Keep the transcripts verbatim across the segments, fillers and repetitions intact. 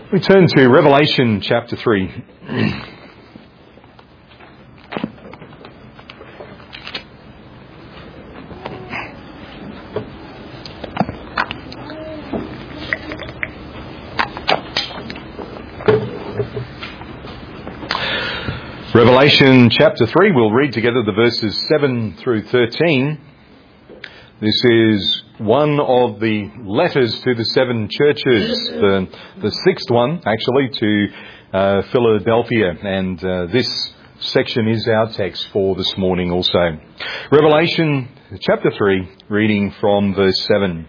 We turn to Revelation chapter three. Revelation chapter three, we'll read together the verses seven through thirteen. This is one of the letters to the seven churches, the, the sixth one actually to uh, Philadelphia, and uh, this section is our text for this morning also. Revelation chapter three, reading from verse seven.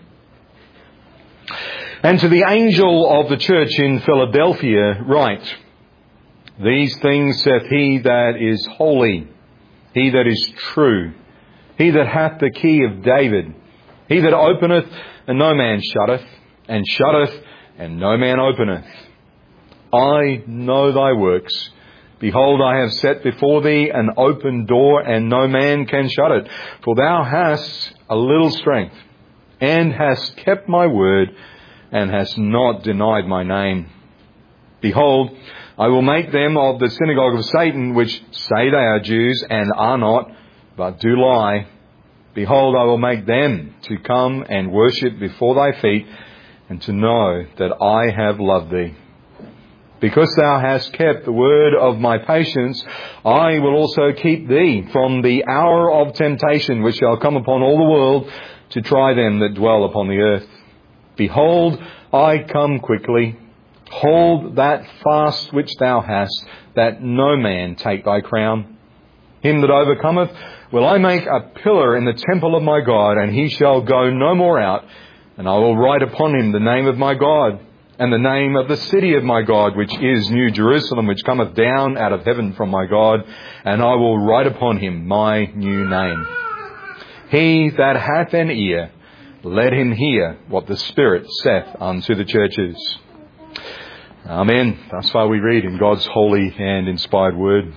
And to the angel of the church in Philadelphia write, These things saith he that is holy, he that is true, he that hath the key of David, he that openeth, and no man shutteth, and shutteth, and no man openeth. I know thy works. Behold, I have set before thee an open door, and no man can shut it. For thou hast a little strength, and hast kept my word, and hast not denied my name. Behold, I will make them of the synagogue of Satan, which say they are Jews, and are not, but do lie. Behold, I will make them to come and worship before thy feet, and to know that I have loved thee. Because thou hast kept the word of my patience, I will also keep thee from the hour of temptation, which shall come upon all the world, to try them that dwell upon the earth. Behold, I come quickly. Hold that fast which thou hast, that no man take thy crown. Him that overcometh will I make a pillar in the temple of my God, and he shall go no more out. And I will write upon him the name of my God, and the name of the city of my God, which is New Jerusalem, which cometh down out of heaven from my God. And I will write upon him my new name. He that hath an ear, let him hear what the Spirit saith unto the churches. Amen. Thus far we read in God's holy and inspired word.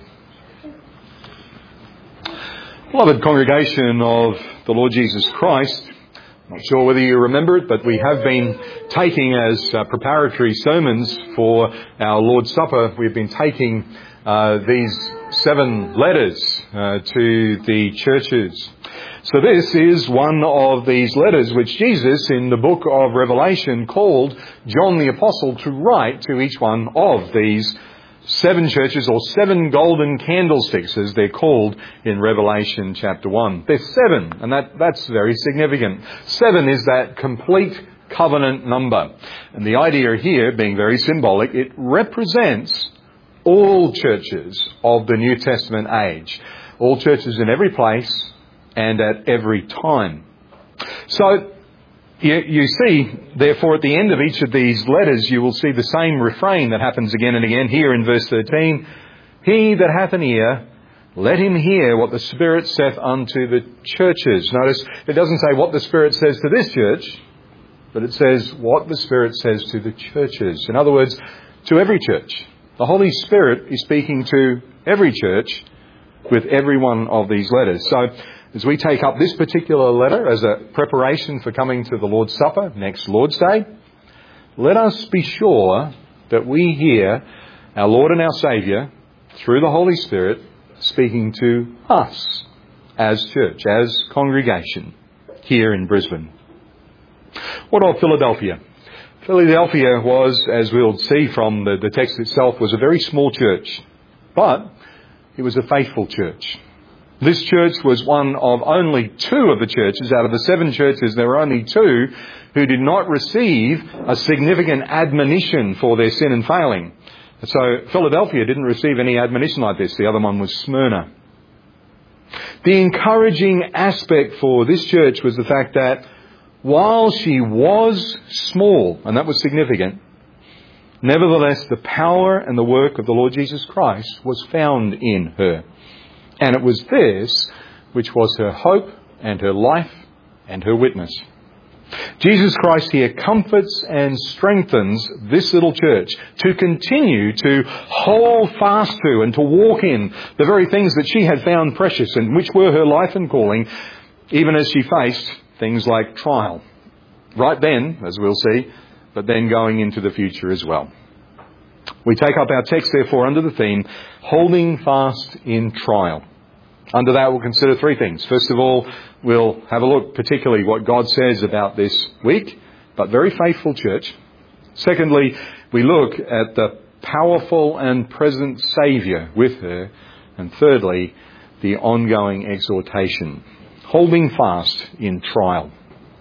Beloved congregation of the Lord Jesus Christ, I'm not sure whether you remember it, but we have been taking as uh, preparatory sermons for our Lord's Supper, we've been taking uh, these seven letters uh, to the churches. So this is one of these letters which Jesus in the book of Revelation called John the Apostle to write to each one of these seven churches, or seven golden candlesticks as they're called in Revelation chapter one. There's seven, and that, that's very significant. Seven is that complete covenant number. And the idea here, being very symbolic, it represents all churches of the New Testament age. All churches in every place and at every time. So, You, you see, therefore, at the end of each of these letters, you will see the same refrain that happens again and again here in verse thirteen. He that hath an ear, let him hear what the Spirit saith unto the churches. Notice, it doesn't say what the Spirit says to this church, but it says what the Spirit says to the churches. In other words, to every church. The Holy Spirit is speaking to every church with every one of these letters. So, as we take up this particular letter as a preparation for coming to the Lord's Supper next Lord's Day, let us be sure that we hear our Lord and our Saviour, through the Holy Spirit, speaking to us as church, as congregation here in Brisbane. What of Philadelphia? Philadelphia was, as we'll see from the, the text itself, was a very small church, but it was a faithful church. This church was one of only two of the churches. Out of the seven churches, there were only two who did not receive a significant admonition for their sin and failing. So Philadelphia didn't receive any admonition like this. The other one was Smyrna. The encouraging aspect for this church was the fact that while she was small, and that was significant, nevertheless the power and the work of the Lord Jesus Christ was found in her. And it was this which was her hope and her life and her witness. Jesus Christ here comforts and strengthens this little church to continue to hold fast to and to walk in the very things that she had found precious and which were her life and calling, even as she faced things like trial. Right then, as we'll see, but then going into the future as well. We take up our text, therefore, under the theme, holding fast in trial. Under that, we'll consider three things. First of all, we'll have a look particularly what God says about this weak, but very faithful church. Secondly, we look at the powerful and present Saviour with her. And thirdly, the ongoing exhortation, holding fast in trial.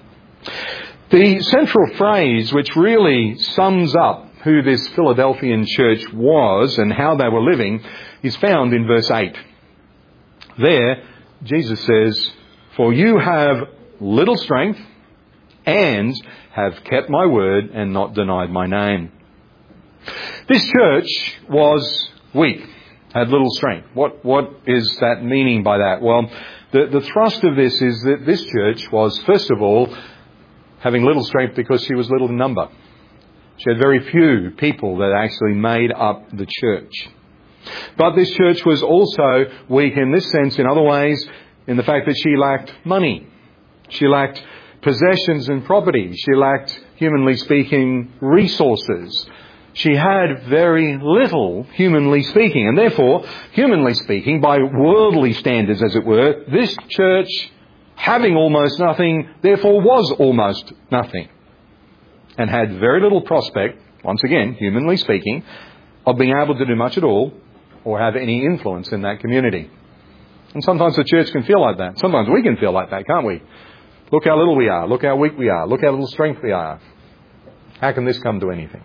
The central phrase which really sums up who this Philadelphian church was and how they were living is found in verse eight. There, Jesus says, "For you have little strength and have kept my word and not denied my name." This church was weak, had little strength. What, what is that meaning by that? Well, the, the thrust of this is that this church was, first of all, having little strength because she was little in number. She had very few people that actually made up the church. But this church was also weak in this sense, in other ways, in the fact that she lacked money. She lacked possessions and property. She lacked, humanly speaking, resources. She had very little, humanly speaking. And therefore, humanly speaking, by worldly standards, as it were, this church, having almost nothing, therefore was almost nothing. And had very little prospect, once again, humanly speaking, of being able to do much at all or have any influence in that community. And sometimes the church can feel like that. Sometimes we can feel like that, can't we? Look how little we are. Look how weak we are. Look how little strength we are. How can this come to anything?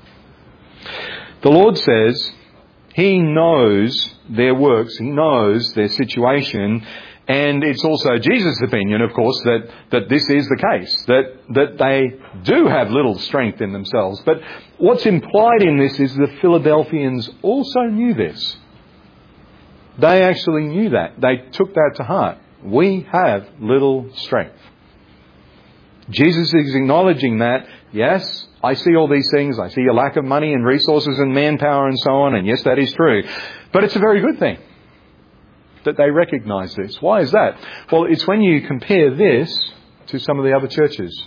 The Lord says He knows their works. He knows their situation. And it's also Jesus' opinion, of course, that, that this is the case, that, that they do have little strength in themselves. But what's implied in this is the Philadelphians also knew this. They actually knew that. They took that to heart. We have little strength. Jesus is acknowledging that, yes, I see all these things. I see a lack of money and resources and manpower and so on. And yes, that is true. But it's a very good thing that they recognise this. Why is that? Well, it's when you compare this to some of the other churches.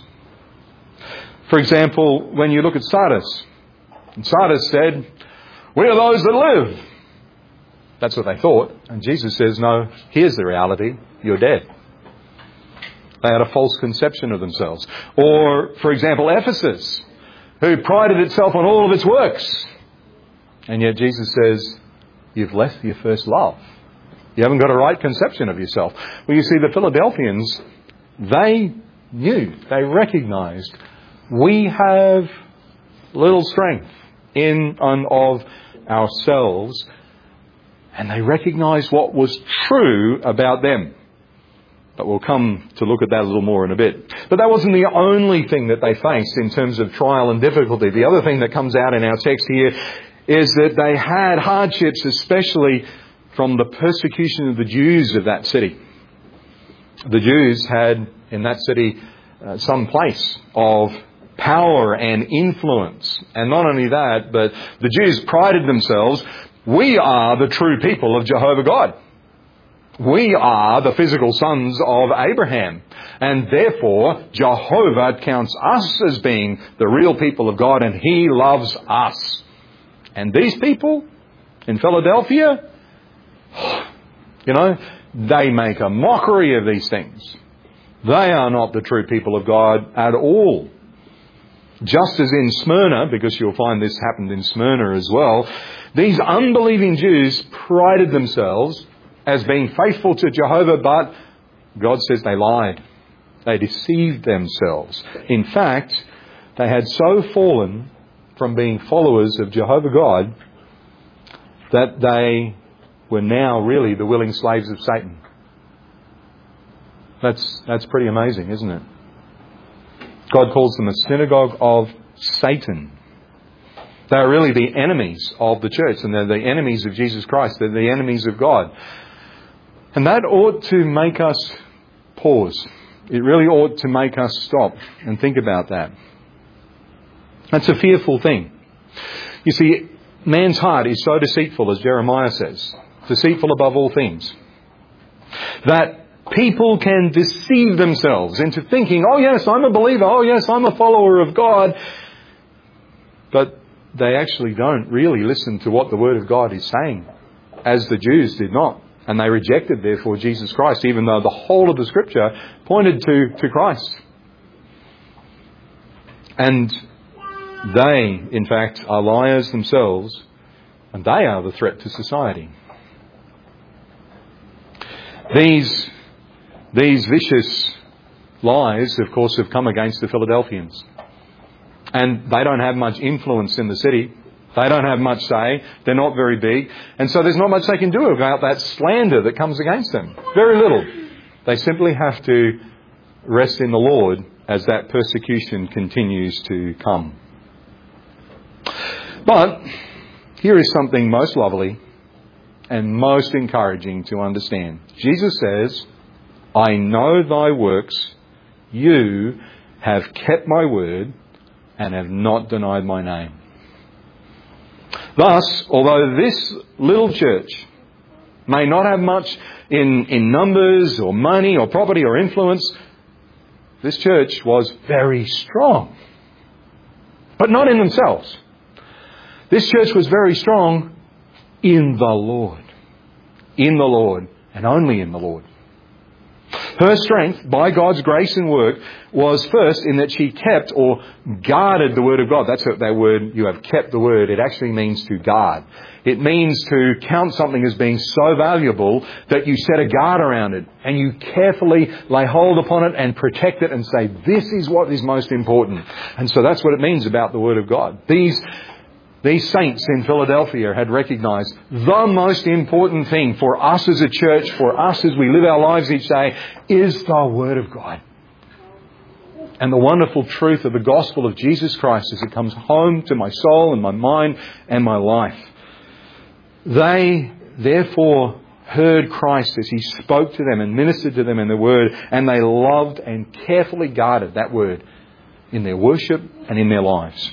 For example, when you look at Sardis. And Sardis said, "We are those that live." That's what they thought. And Jesus says, no, here's the reality. You're dead. They had a false conception of themselves. Or, for example, Ephesus, who prided itself on all of its works. And yet Jesus says, you've left your first love. You haven't got a right conception of yourself. Well, you see, the Philadelphians, they knew, they recognised, we have little strength in and of ourselves. And they recognised what was true about them. But we'll come to look at that a little more in a bit. But that wasn't the only thing that they faced in terms of trial and difficulty. The other thing that comes out in our text here is that they had hardships, especially from the persecution of the Jews of that city. The Jews had in that city uh, some place of power and influence. And not only that, but the Jews prided themselves, we are the true people of Jehovah God. We are the physical sons of Abraham. And therefore, Jehovah counts us as being the real people of God, and He loves us. And these people in Philadelphia, you know, they make a mockery of these things. They are not the true people of God at all. Just as in Smyrna, because you'll find this happened in Smyrna as well, these unbelieving Jews prided themselves as being faithful to Jehovah, but God says they lied. They deceived themselves. In fact, they had so fallen from being followers of Jehovah God that they were now really the willing slaves of Satan. That's, that's pretty amazing, isn't it? God calls them a synagogue of Satan. They are really the enemies of the church, and they're the enemies of Jesus Christ. They're the enemies of God. And that ought to make us pause. It really ought to make us stop and think about that. That's a fearful thing. You see, man's heart is so deceitful, as Jeremiah says, deceitful above all things, that people can deceive themselves into thinking, oh yes, I'm a believer, oh yes, I'm a follower of God. But they actually don't really listen to what the Word of God is saying, as the Jews did not. And they rejected, therefore, Jesus Christ, even though the whole of the Scripture pointed to, to Christ. And they, in fact, are liars themselves, and they are the threat to society. These, these vicious lies, of course, have come against the Philadelphians. And they don't have much influence in the city. They don't have much say. They're not very big. And so there's not much they can do about that slander that comes against them. Very little. They simply have to rest in the Lord as that persecution continues to come. But here is something most lovely and most encouraging to understand. Jesus says, I know thy works. You have kept my word and have not denied my name. Thus, although this little church may not have much in, in numbers or money or property or influence, this church was very strong. But not in themselves. This church was very strong in the Lord. In the Lord, and only in the Lord. Her strength, by God's grace and work, was first in that she kept or guarded the Word of God. That's that word, you have kept the Word. It actually means to guard. It means to count something as being so valuable that you set a guard around it and you carefully lay hold upon it and protect it and say, this is what is most important. And so that's what it means about the Word of God. These These saints in Philadelphia had recognized the most important thing for us as a church, for us as we live our lives each day, is the Word of God. And the wonderful truth of the gospel of Jesus Christ as it comes home to my soul and my mind and my life. They, therefore, heard Christ as He spoke to them and ministered to them in the Word, and they loved and carefully guarded that Word in their worship and in their lives.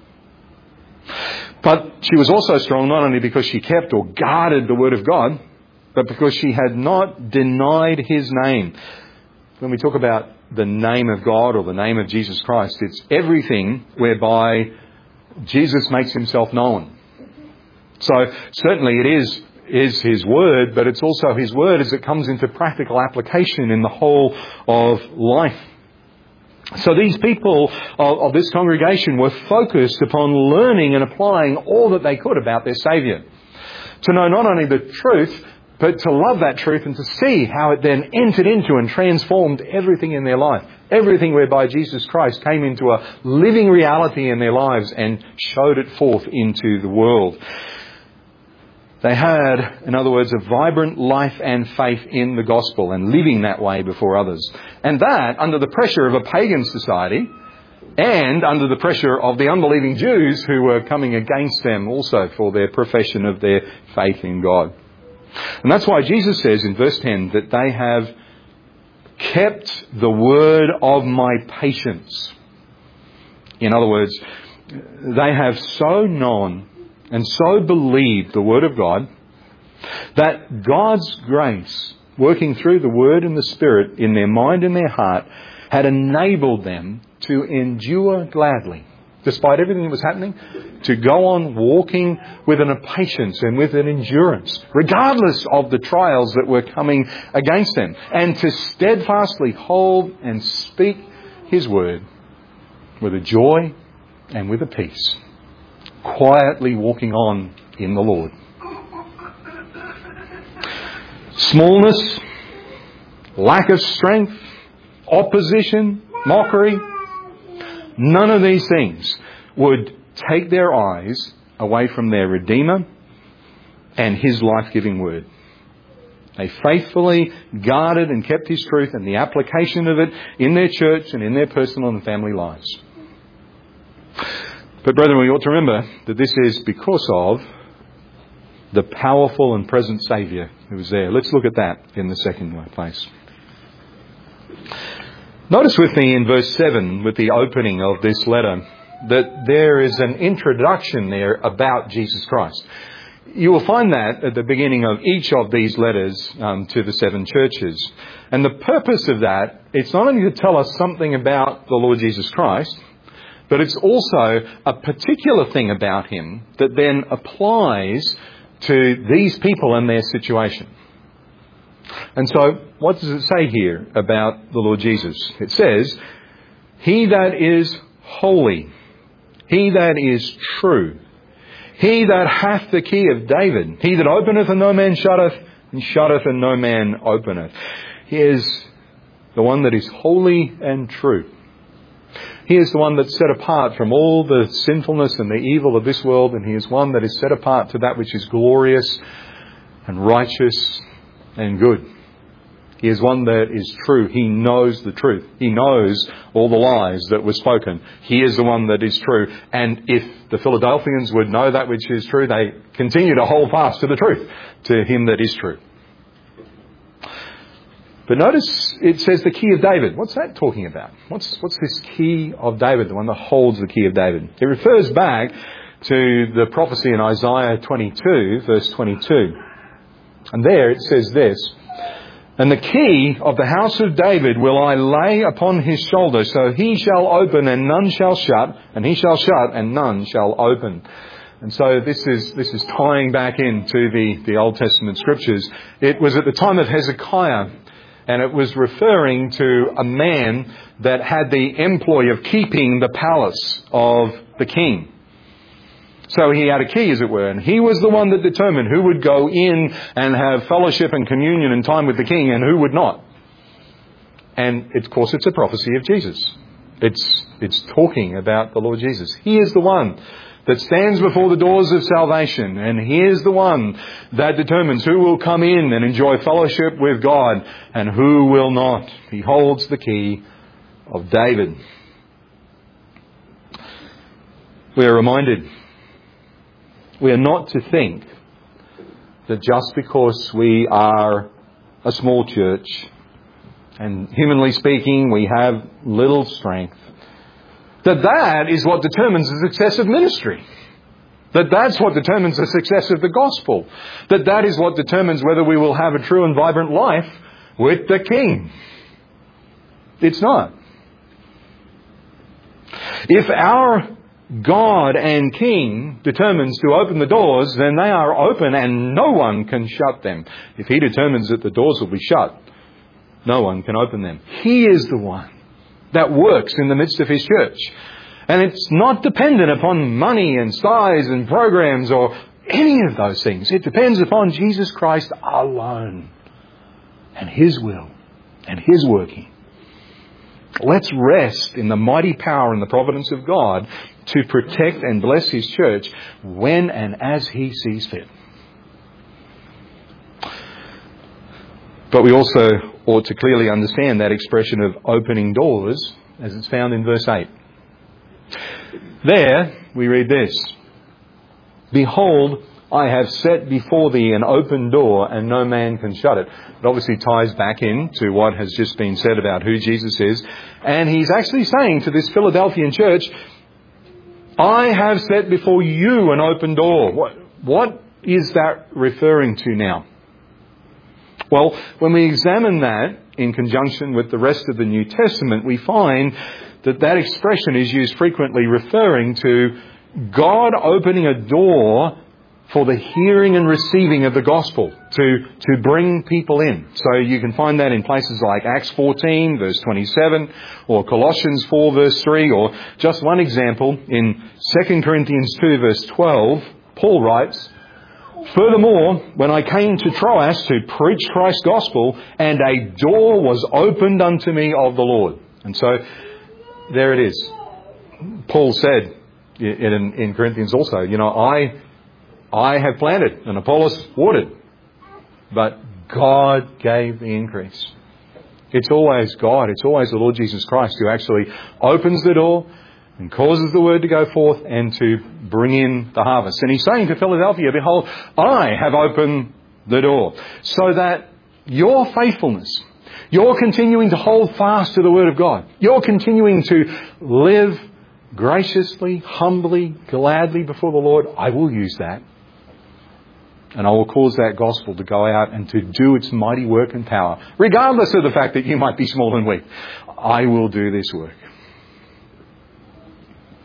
But she was also strong not only because she kept or guarded the Word of God, but because she had not denied His name. When we talk about the name of God or the name of Jesus Christ, it's everything whereby Jesus makes Himself known. So certainly it is, is His Word, but it's also His Word as it comes into practical application in the whole of life. So these people of, of this congregation were focused upon learning and applying all that they could about their Saviour. To know not only the truth, but to love that truth and to see how it then entered into and transformed everything in their life. Everything whereby Jesus Christ came into a living reality in their lives and showed it forth into the world. They had, in other words, a vibrant life and faith in the gospel and living that way before others. And that under the pressure of a pagan society and under the pressure of the unbelieving Jews who were coming against them also for their profession of their faith in God. And that's why Jesus says in verse ten that they have kept the word of my patience. In other words, they have so known and so believed the Word of God that God's grace, working through the Word and the Spirit in their mind and their heart, had enabled them to endure gladly, despite everything that was happening, to go on walking with an patience and with an endurance, regardless of the trials that were coming against them, and to steadfastly hold and speak His Word with a joy and with a peace. Quietly walking on in the Lord. Smallness, lack of strength, opposition, mockery, none of these things would take their eyes away from their Redeemer and His life-giving Word. They faithfully guarded and kept His truth and the application of it in their church and in their personal and family lives. But brethren, we ought to remember that this is because of the powerful and present Saviour who was there. Let's look at that in the second place. Notice with me in verse seven, with the opening of this letter, that there is an introduction there about Jesus Christ. You will find that at the beginning of each of these letters um, to the seven churches. And the purpose of that, it's not only to tell us something about the Lord Jesus Christ, But it's also a particular thing about him that then applies to these people and their situation. And so, what does it say here about the Lord Jesus? It says, he that is holy, he that is true, he that hath the key of David, he that openeth and no man shutteth, and shutteth and no man openeth. He is the one that is holy and true. He is the one that's set apart from all the sinfulness and the evil of this world, and he is one that is set apart to that which is glorious and righteous and good. He is one that is true. He knows the truth. He knows all the lies that were spoken. He is the one that is true. And if the Philadelphians would know that which is true, they continue to hold fast to the truth, to him that is true. But notice it says the key of David. What's that talking about? What's, what's this key of David, the one that holds the key of David? It refers back to the prophecy in Isaiah twenty-two, verse twenty-two. And there it says this, and the key of the house of David will I lay upon his shoulder, so he shall open and none shall shut, and he shall shut and none shall open. And so this is this is tying back into the, the Old Testament scriptures. It was at the time of Hezekiah, and it was referring to a man that had the employ of keeping the palace of the king. So he had a key, as it were, and he was the one that determined who would go in and have fellowship and communion and time with the king and who would not. And of course it's a prophecy of Jesus. It's, it's talking about the Lord Jesus. He is the one that stands before the doors of salvation, and he is the one that determines who will come in and enjoy fellowship with God and who will not. He holds the key of David. We are reminded we are not to think that just because we are a small church and humanly speaking we have little strength, that that is what determines the success of ministry. That that's what determines the success of the gospel. That that is what determines whether we will have a true and vibrant life with the King. It's not. If our God and King determines to open the doors, then they are open and no one can shut them. If he determines that the doors will be shut, no one can open them. He is the one that works in the midst of his church. And it's not dependent upon money and size and programs or any of those things. It depends upon Jesus Christ alone and his will and his working. Let's rest in the mighty power and the providence of God to protect and bless his church when and as he sees fit. But we also ought to clearly understand that expression of opening doors as it's found in verse eight. There we read this, behold, I have set before thee an open door and no man can shut it. It obviously ties back in to what has just been said about who Jesus is. And he's actually saying to this Philadelphian church, I have set before you an open door. What, what is that referring to now? Well, when we examine that in conjunction with the rest of the New Testament, we find that that expression is used frequently referring to God opening a door for the hearing and receiving of the gospel, to, to bring people in. So you can find that in places like Acts fourteen, verse twenty-seven, or Colossians four, verse three, or just one example in Second Corinthians two, verse twelve, Paul writes, furthermore, when I came to Troas to preach Christ's gospel, and a door was opened unto me of the Lord. And so there it is. Paul said in, in Corinthians also, you know, I... I have planted and Apollos watered, but God gave the increase. It's always God. It's always the Lord Jesus Christ who actually opens the door and causes the word to go forth and to bring in the harvest. And he's saying to Philadelphia, behold, I have opened the door, so that your faithfulness, you're continuing to hold fast to the word of God. You're continuing to live graciously, humbly, gladly before the Lord. I will use that. And I will cause that gospel to go out and to do its mighty work and power, regardless of the fact that you might be small and weak. I will do this work.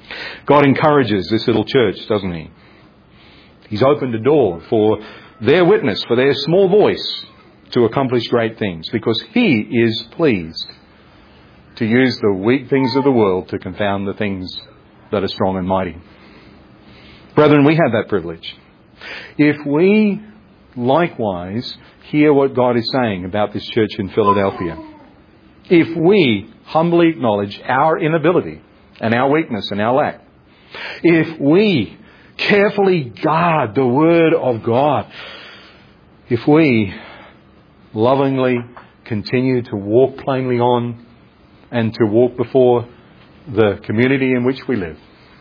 God encourages this little church, doesn't He? He's opened a door for their witness, for their small voice to accomplish great things, because He is pleased to use the weak things of the world to confound the things that are strong and mighty. Brethren, we have that privilege. If we likewise hear what God is saying about this church in Philadelphia, if we humbly acknowledge our inability and our weakness and our lack, if we carefully guard the Word of God, if we lovingly continue to walk plainly on and to walk before the community in which we live,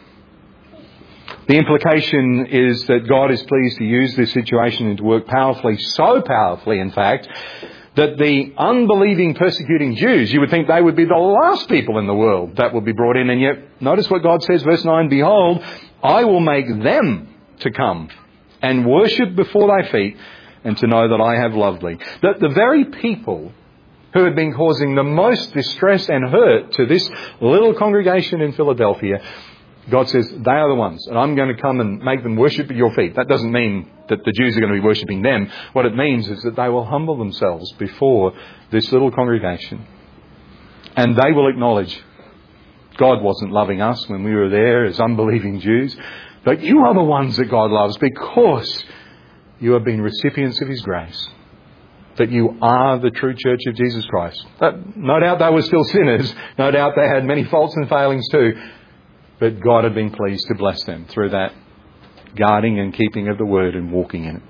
the implication is that God is pleased to use this situation and to work powerfully, so powerfully, in fact, that the unbelieving, persecuting Jews, you would think they would be the last people in the world that would be brought in. And yet, notice what God says, verse nine, "Behold, I will make them to come and worship before thy feet, and to know that I have loved thee." That the very people who had been causing the most distress and hurt to this little congregation in Philadelphia, God says, they are the ones, and I'm going to come and make them worship at your feet. That doesn't mean that the Jews are going to be worshipping them. What it means is that they will humble themselves before this little congregation. And they will acknowledge God wasn't loving us when we were there as unbelieving Jews, but you are the ones that God loves because you have been recipients of His grace. That you are the true church of Jesus Christ. But no doubt they were still sinners. No doubt they had many faults and failings too. But God had been pleased to bless them through that guarding and keeping of the Word and walking in it.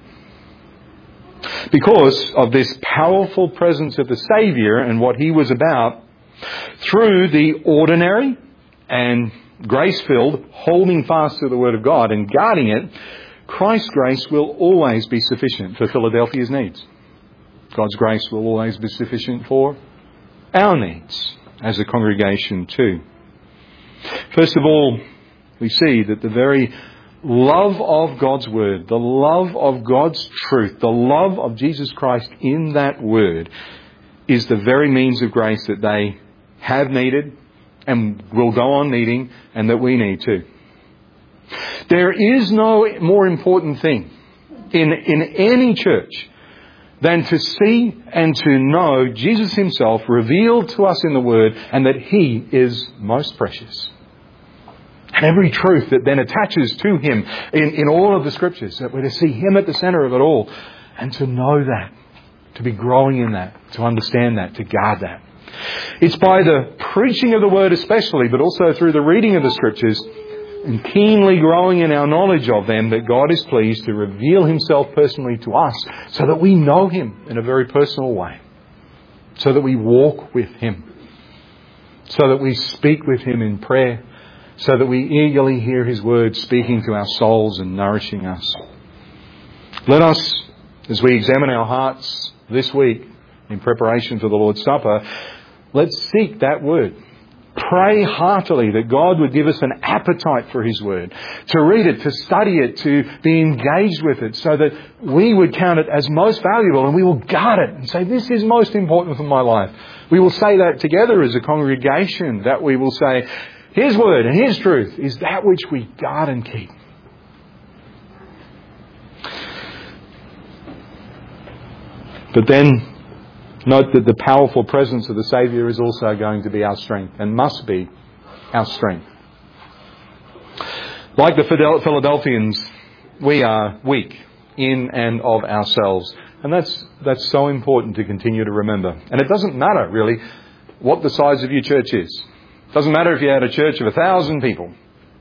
Because of this powerful presence of the Saviour and what He was about, through the ordinary and grace-filled holding fast to the Word of God and guarding it, Christ's grace will always be sufficient for Philadelphia's needs. God's grace will always be sufficient for our needs as a congregation too. First of all, we see that the very love of God's Word, the love of God's truth, the love of Jesus Christ in that Word is the very means of grace that they have needed and will go on needing, and that we need too. There is no more important thing in, in any church than to see and to know Jesus Himself revealed to us in the Word, and that He is most precious. And every truth that then attaches to Him in, in all of the Scriptures, that we're to see Him at the centre of it all, and to know that, to be growing in that, to understand that, to guard that. It's by the preaching of the Word especially, but also through the reading of the Scriptures, and keenly growing in our knowledge of them, that God is pleased to reveal Himself personally to us, so that we know Him in a very personal way, so that we walk with Him, so that we speak with Him in prayer, so that we eagerly hear His Word speaking to our souls and nourishing us. Let us, as we examine our hearts this week in preparation for the Lord's Supper, let's seek that Word. Pray heartily that God would give us an appetite for His Word, to read it, to study it, to be engaged with it, so that we would count it as most valuable, and we will guard it and say, this is most important for my life. We will say that together as a congregation, that we will say, His Word and His truth is that which we guard and keep. But then, note that the powerful presence of the Saviour is also going to be our strength, and must be our strength. Like the Philadelphians, we are weak in and of ourselves. And that's that's so important to continue to remember. And it doesn't matter, really, what the size of your church is. It doesn't matter if you had a church of a thousand people.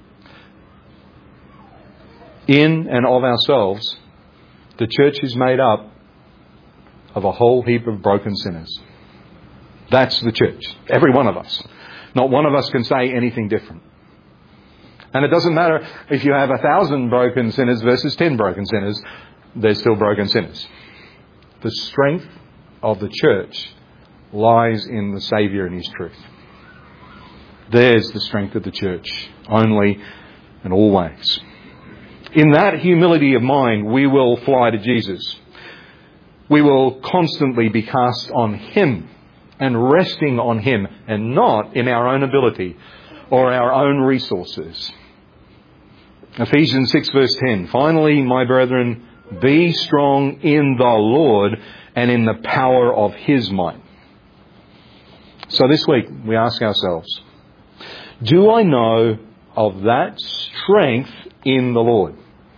In and of ourselves, the church is made up of a whole heap of broken sinners. That's the church. Every one of us. Not one of us can say anything different. And it doesn't matter if you have a thousand broken sinners versus ten broken sinners. They're still broken sinners. The strength of the church lies in the Saviour and His truth. There's the strength of the church, only and always. In that humility of mind, we will fly to Jesus. We will constantly be cast on Him and resting on Him, and not in our own ability or our own resources. Ephesians six verse ten. Finally, my brethren, be strong in the Lord and in the power of His might. So this week we ask ourselves, do I know of that strength in the Lord?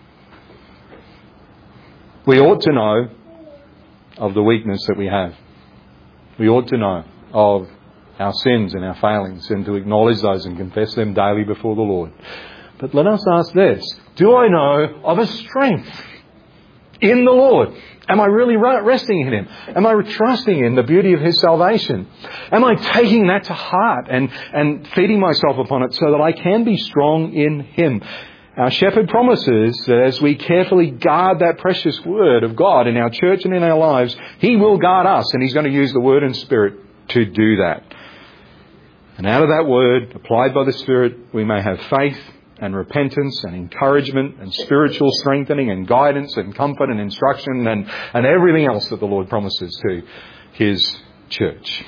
We ought to know of the weakness that we have. We ought to know of our sins and our failings and to acknowledge those and confess them daily before the Lord. But let us ask this, do I know of a strength in the Lord? Am I really resting in Him? Am I trusting in the beauty of His salvation? Am I taking that to heart and, and feeding myself upon it so that I can be strong in Him? Our shepherd promises that as we carefully guard that precious word of God in our church and in our lives, He will guard us, and He's going to use the word and Spirit to do that. And out of that word, applied by the Spirit, we may have faith and repentance and encouragement and spiritual strengthening and guidance and comfort and instruction and, and everything else that the Lord promises to His church.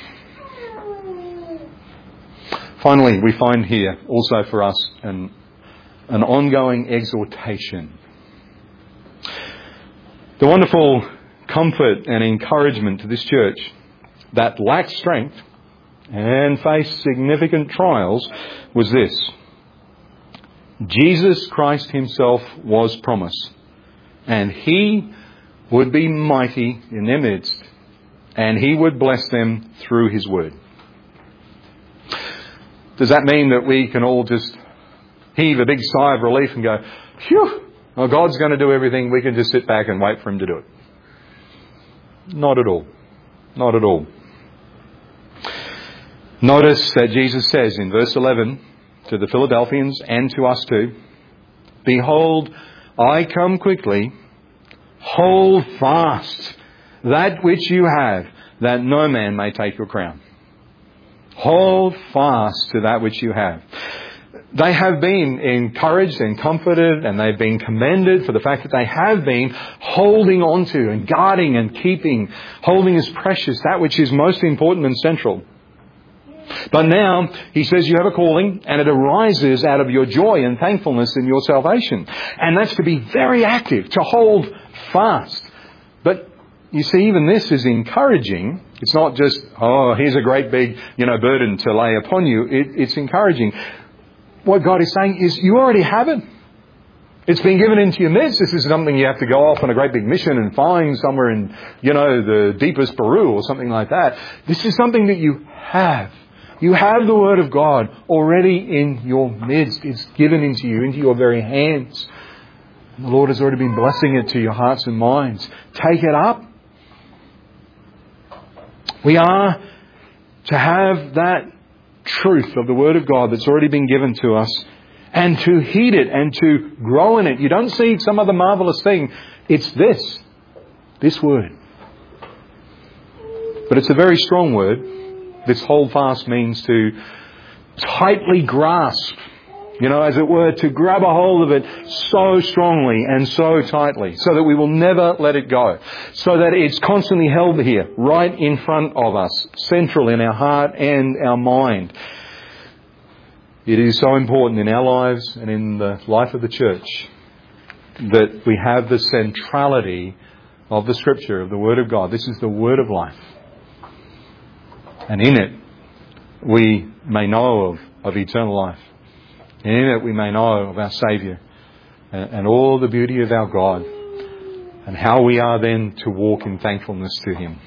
Finally, we find here also for us an, an ongoing exhortation. The wonderful comfort and encouragement to this church that lacked strength and faced significant trials was this: Jesus Christ Himself was promised, and He would be mighty in their midst, and He would bless them through His word. Does that mean that we can all just heave a big sigh of relief and go, phew, well, God's going to do everything, we can just sit back and wait for Him to do it? Not at all. Not at all. Notice that Jesus says in verse eleven to the Philadelphians and to us too, behold, I come quickly, hold fast that which you have, that no man may take your crown. Hold fast to that which you have. They have been encouraged and comforted, and they've been commended for the fact that they have been holding on to and guarding and keeping, holding as precious that which is most important and central. But now, He says you have a calling, and it arises out of your joy and thankfulness in your salvation. And that's to be very active, to hold fast. But you see, even this is encouraging. It's not just, oh, here's a great big, you know, burden to lay upon you. It, it's encouraging. What God is saying is you already have it. It's been given into your midst. This is something you have to go off on a great big mission and find somewhere in, you know, the deepest Peru or something like that. This is something that you have. You have the Word of God already in your midst. It's given into you, into your very hands. And the Lord has already been blessing it to your hearts and minds. Take it up. We are to have that truth of the Word of God that's already been given to us, and to heed it and to grow in it. You don't see some other marvellous thing. It's this. This Word. But it's a very strong word. This hold fast means to tightly grasp, you know, as it were, to grab a hold of it so strongly and so tightly so that we will never let it go. So that it's constantly held here, right in front of us, central in our heart and our mind. It is so important in our lives and in the life of the church that we have the centrality of the Scripture, of the Word of God. This is the Word of life. And in it, we may know of, of eternal life. And in it, we may know of our Saviour and, and all the beauty of our God, and how we are then to walk in thankfulness to Him.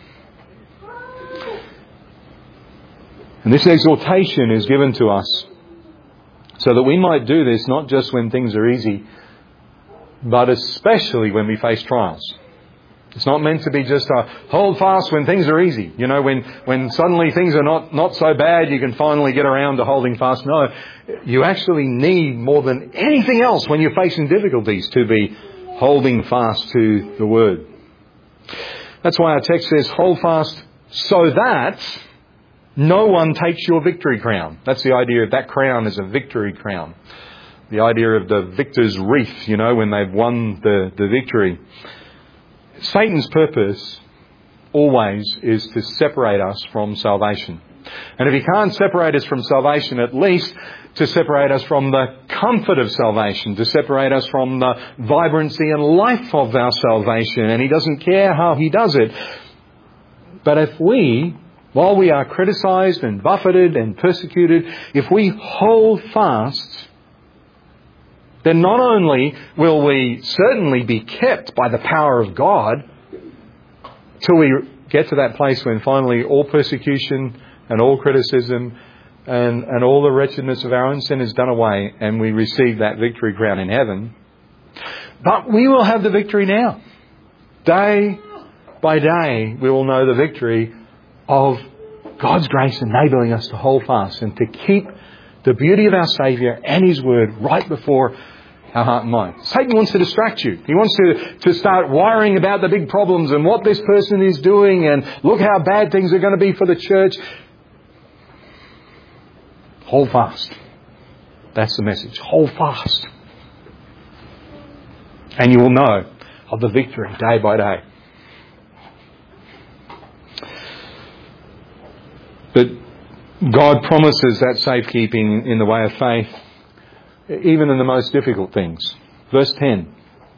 And this exhortation is given to us so that we might do this not just when things are easy, but especially when we face trials. It's not meant to be just a hold fast when things are easy. You know, when, when suddenly things are not, not so bad, you can finally get around to holding fast. No, you actually need more than anything else when you're facing difficulties to be holding fast to the Word. That's why our text says, hold fast so that no one takes your victory crown. That's the idea of that crown is a victory crown. The idea of the victor's wreath, you know, when they've won the, the victory. Satan's purpose always is to separate us from salvation. And if He can't separate us from salvation, at least to separate us from the comfort of salvation, to separate us from the vibrancy and life of our salvation. And He doesn't care how He does it. But if we, while we are criticised and buffeted and persecuted, if we hold fast, then not only will we certainly be kept by the power of God till we get to that place when finally all persecution and all criticism and, and all the wretchedness of our own sin is done away and we receive that victory crown in heaven. But we will have the victory now. Day by day we will know the victory of God's grace enabling us to hold fast and to keep the beauty of our Saviour and His Word right before our heart and mind. Satan wants to distract you. He wants to, to start worrying about the big problems and what this person is doing and look how bad things are going to be for the church. Hold fast. That's the message. Hold fast. And you will know of the victory day by day. But God promises that safekeeping in the way of faith, even in the most difficult things. Verse ten.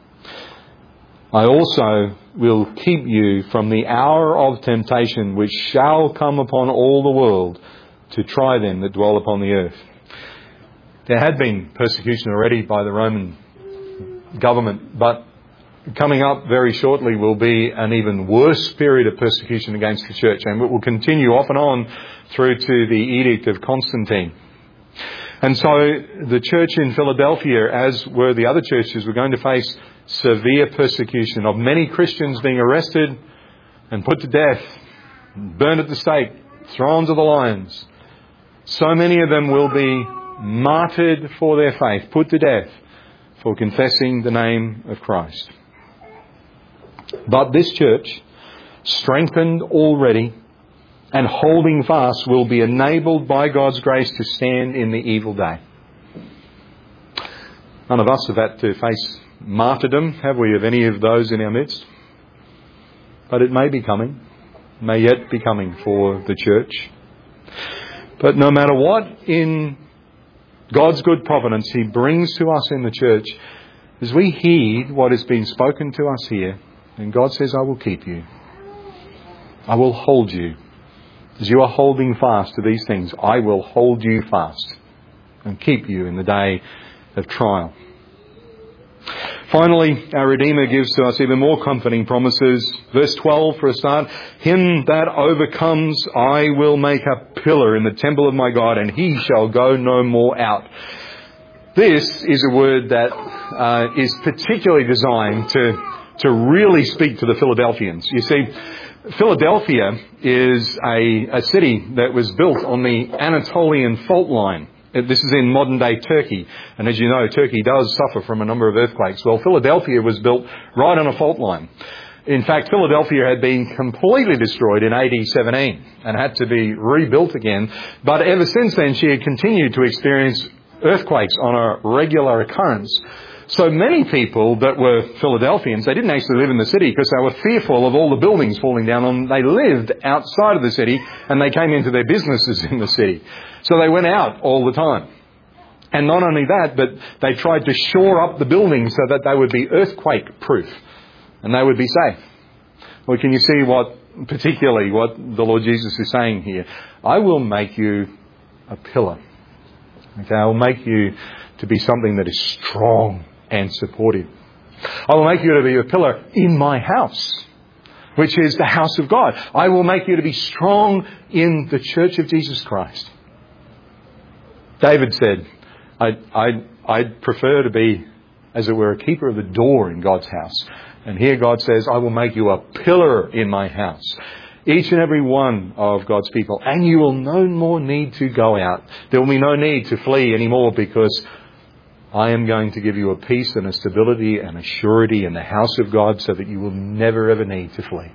I also will keep you from the hour of temptation which shall come upon all the world to try them that dwell upon the earth. There had been persecution already by the Roman government, but coming up very shortly will be an even worse period of persecution against the church, and it will continue off and on through to the edict of Constantine. And so the church in Philadelphia, as were the other churches, were going to face severe persecution of many Christians being arrested and put to death, burned at the stake, thrown to the lions. So many of them will be martyred for their faith, put to death for confessing the name of Christ. But this church, strengthened already and holding fast, will be enabled by God's grace to stand in the evil day. None of us have had to face martyrdom, have we, of any of those in our midst? But it may be coming, may yet be coming for the church. But no matter what in God's good providence He brings to us in the church, as we heed what has been spoken to us here, and God says, I will keep you. I will hold you. As you are holding fast to these things, I will hold you fast and keep you in the day of trial. Finally, our Redeemer gives to us even more comforting promises. Verse twelve for a start. Him that overcomes, I will make a pillar in the temple of my God, and he shall go no more out. This is a word that uh, is particularly designed to, to really speak to the Philadelphians. You see, Philadelphia is a, a city that was built on the Anatolian fault line. This is in modern-day Turkey. And as you know, Turkey does suffer from a number of earthquakes. Well, Philadelphia was built right on a fault line. In fact, Philadelphia had been completely destroyed in A D seventeen and had to be rebuilt again. But ever since then, she had continued to experience earthquakes on a regular occurrence. So many people that were Philadelphians, they didn't actually live in the city because they were fearful of all the buildings falling down on them. They lived outside of the city and they came into their businesses in the city. So they went out all the time. And not only that, but they tried to shore up the buildings so that they would be earthquake proof and they would be safe. Well, can you see what, particularly what the Lord Jesus is saying here? I will make you a pillar. Okay, I will make you to be something that is strong and supportive. I will make you to be a pillar in my house, which is the house of God. I will make you to be strong in the church of Jesus Christ. David said, I, I, I'd prefer to be, as it were, a keeper of the door in God's house. And here God says, I will make you a pillar in my house. Each and every one of God's people. And you will no more need to go out. There will be no need to flee anymore because I am going to give you a peace and a stability and a surety in the house of God so that you will never ever need to flee.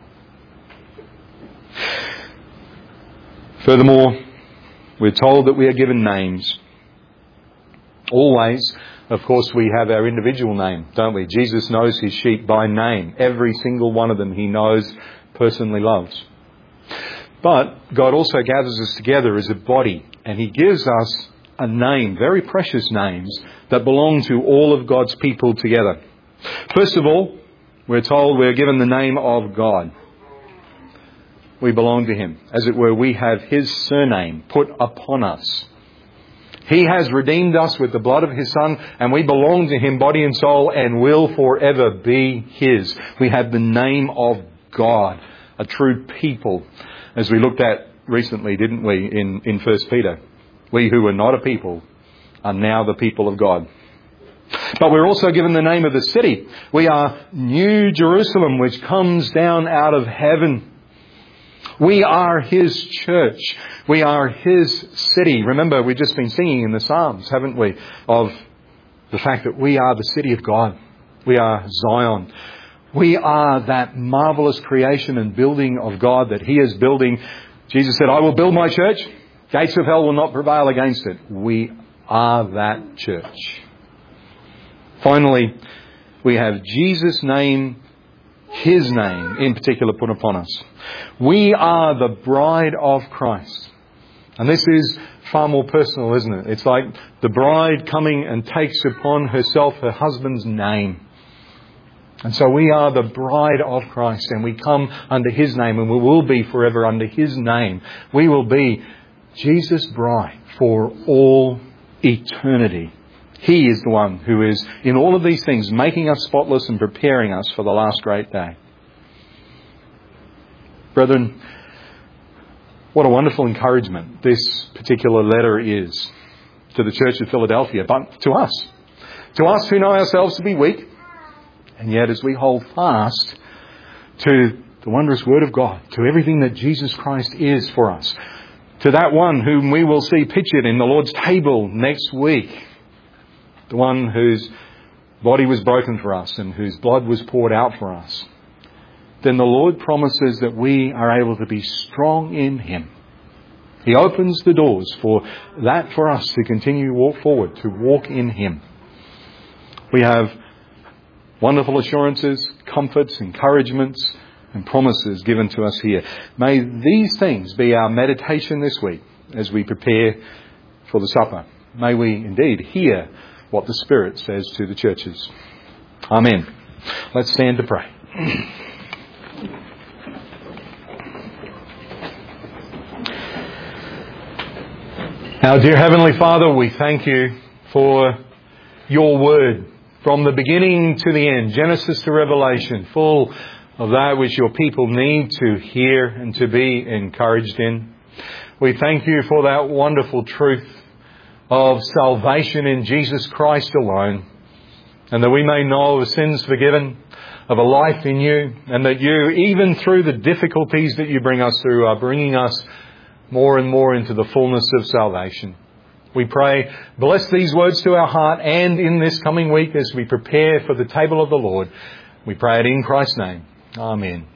Furthermore, we're told that we are given names. Always, of course, we have our individual name, don't we? Jesus knows his sheep by name. Every single one of them he knows, personally loves. But God also gathers us together as a body, and He gives us a name, very precious names, that belong to all of God's people together. First of all, we're told we're given the name of God. We belong to Him. As it were, we have His surname put upon us. He has redeemed us with the blood of His Son, and we belong to Him, body and soul, and will forever be His. We have the name of God, a true people, as we looked at recently, didn't we, in, in First Peter. We who were not a people are now the people of God. But we're also given the name of the city. We are New Jerusalem, which comes down out of heaven. We are His church. We are His city. Remember, we've just been singing in the Psalms, haven't we, of the fact that we are the city of God. We are Zion. We are that marvellous creation and building of God that He is building. Jesus said, I will build my church. Gates of hell will not prevail against it. We are that church. Finally, we have Jesus' name, His name in particular put upon us. We are the bride of Christ. And this is far more personal, isn't it? It's like the bride coming and takes upon herself her husband's name. And so we are the bride of Christ, and we come under His name, and we will be forever under His name. We will be Jesus' bride for all eternity. He is the one who is in all of these things, making us spotless and preparing us for the last great day. Brethren, what a wonderful encouragement this particular letter is to the Church of Philadelphia, but to us. To us who know ourselves to be weak, and yet as we hold fast to the wondrous Word of God, to everything that Jesus Christ is for us, to that one whom we will see pictured in the Lord's table next week, the one whose body was broken for us and whose blood was poured out for us, then the Lord promises that we are able to be strong in Him. He opens the doors for that for us to continue to walk forward, to walk in Him. We have wonderful assurances, comforts, encouragements, and promises given to us here. May these things be our meditation this week as we prepare for the supper. May we indeed hear what the Spirit says to the churches. Amen. Let's stand to pray. Our dear Heavenly Father, we thank You for Your Word from the beginning to the end, Genesis to Revelation, full of that which Your people need to hear and to be encouraged in. We thank You for that wonderful truth of salvation in Jesus Christ alone, and that we may know of sins forgiven, of a life in You, and that You, even through the difficulties that You bring us through, are bringing us more and more into the fullness of salvation. We pray, bless these words to our heart, and in this coming week as we prepare for the table of the Lord, we pray it in Christ's name. Amen.